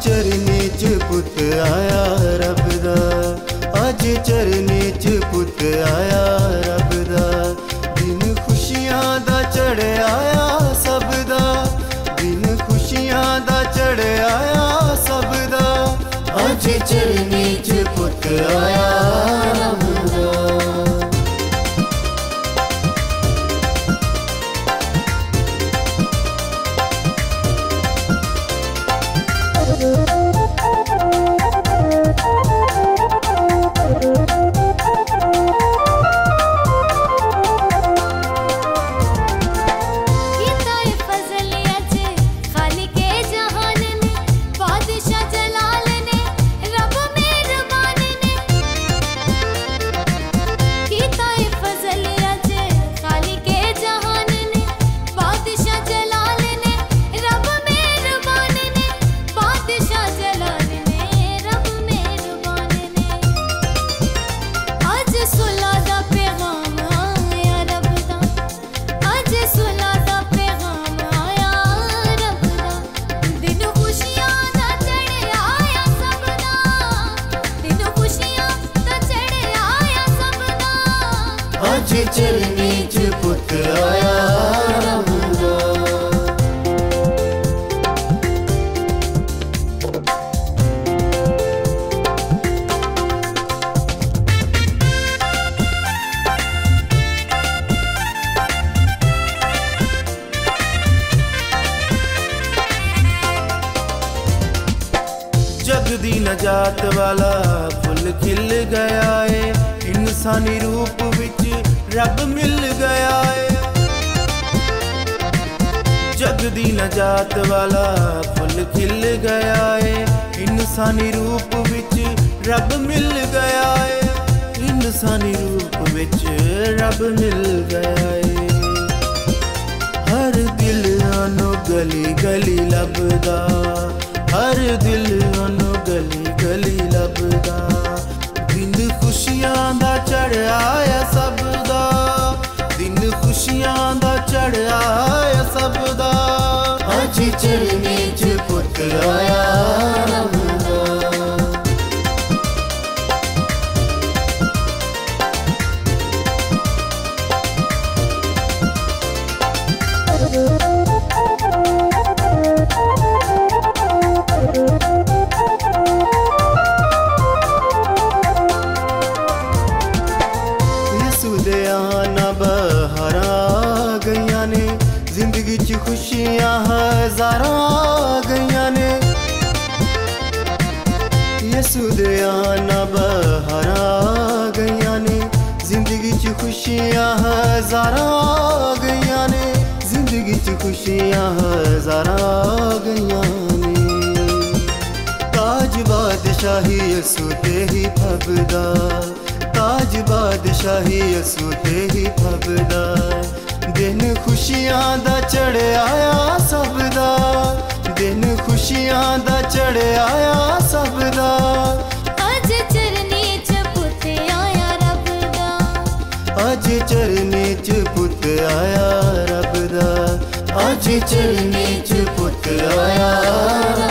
चरनी च पुत आया रब दा, अज चरनी च पुत आया रब दा। दिन खुशियां दा चढ़ आया सब दा, दिन खुशियां दा चढ़ आया सब दा। अज चरनी च पुत आया रब दा। अज चरनी च पुत आया रब दा। जग दी नजात वाला फुल खिल गया है, इंसानी रूप विच रब मिल गया है। जग दी नजात वाला फुल खिल गया है, इंसानी रूप विच रब मिल गया है। इंसानी रूप विच रब मिल गया है। हर दिल आनो गली गली लभदा, हर दिल आनो गली गली लभदा। दिन खुशियां दा चढ़ आया सब दा, दिन खुशियां दा चढ़ आया सब दा। अज चरनी च पुत आया रब दा। जिंदगी च खुशियां हज़ारां आ गईयां ने, यसू दे आना बहारां आ गईयां ने। जिंदगी च खुशियां हज़ारां आ गईयां ने, जिंदगी च खुशियां हज़ारां आ गईयां ने। ताज बादशाही यसू ते ही फबदा, ताज बादशाही यसू ते ही फबदा। दिन खुशियां दा चढ़ आया सब दा, दिन खुशियां दा चढ़ आया सब दा। अज चरनी च पुत आया रब दा, अज चरनी च पुत आया रब दा। अज चरनी च पुत आया।